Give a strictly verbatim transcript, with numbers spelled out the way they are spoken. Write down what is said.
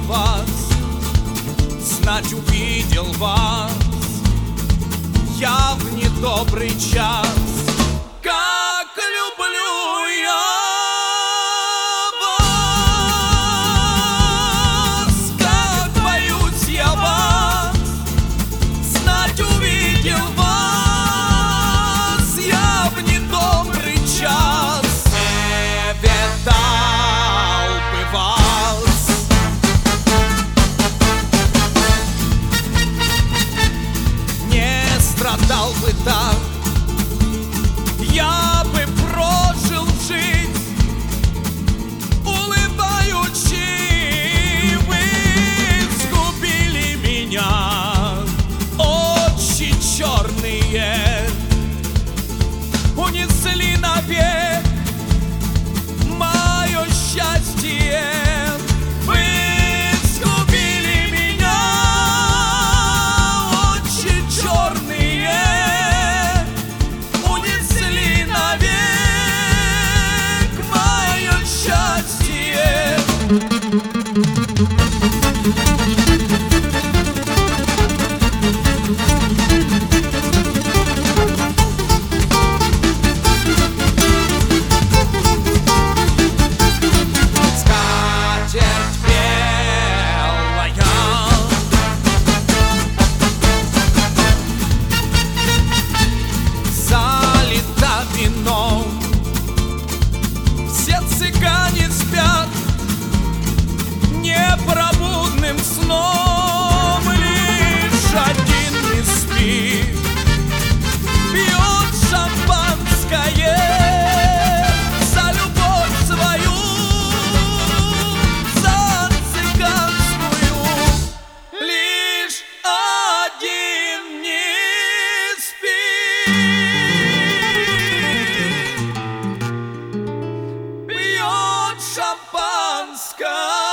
вас, знать увидел вас я в недобрый час. Как люблю я вас, как боюсь я вас, знать увидел вас я в недобрый час. Не видал бы вас, не страдал бы так, я бы прожил жизнь улыбаючи. Вы сгубили меня, очи черные унесли навек мое счастье. Вы сгубили меня, очи черные унесли навек мое счастье. Скатерть белая залита вином, все цыгане спят непробудным сном. Лишь один не спит, пьет шампанское за любовь свою, за цыганскую. Лишь один не спит, пьет шампанское